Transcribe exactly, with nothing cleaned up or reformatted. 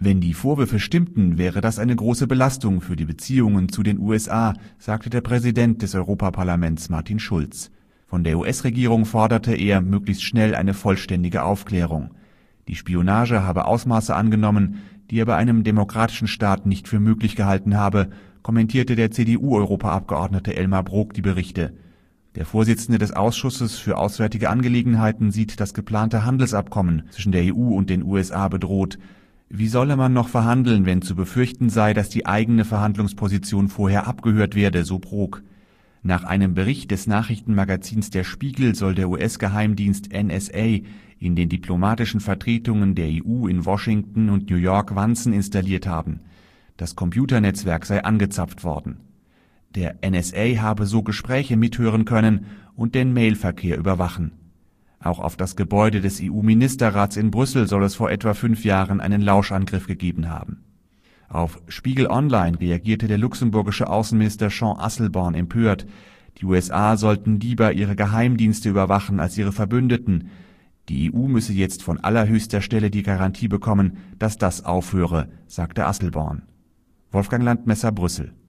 Wenn die Vorwürfe stimmten, wäre das eine große Belastung für die Beziehungen zu den U S A, sagte der Präsident des Europaparlaments Martin Schulz. Von der U S-Regierung forderte er möglichst schnell eine vollständige Aufklärung. Die Spionage habe Ausmaße angenommen, die er bei einem demokratischen Staat nicht für möglich gehalten habe, kommentierte der C D U-Europaabgeordnete Elmar Brok die Berichte. Der Vorsitzende des Ausschusses für Auswärtige Angelegenheiten sieht das geplante Handelsabkommen zwischen der E U und den U S A bedroht. Wie solle man noch verhandeln, wenn zu befürchten sei, dass die eigene Verhandlungsposition vorher abgehört werde, so Brok. Nach einem Bericht des Nachrichtenmagazins Der Spiegel soll der U S-Geheimdienst N S A in den diplomatischen Vertretungen der E U in Washington und New York Wanzen installiert haben. Das Computernetzwerk sei angezapft worden. Der N S A habe so Gespräche mithören können und den Mailverkehr überwachen. Auch auf das Gebäude des E U-Ministerrats in Brüssel soll es vor etwa fünf Jahren einen Lauschangriff gegeben haben. Auf Spiegel Online reagierte der luxemburgische Außenminister Jean Asselborn empört. Die U S A sollten lieber ihre Geheimdienste überwachen als ihre Verbündeten. Die E U müsse jetzt von allerhöchster Stelle die Garantie bekommen, dass das aufhöre, sagte Asselborn. Wolfgang Landmesser, Brüssel.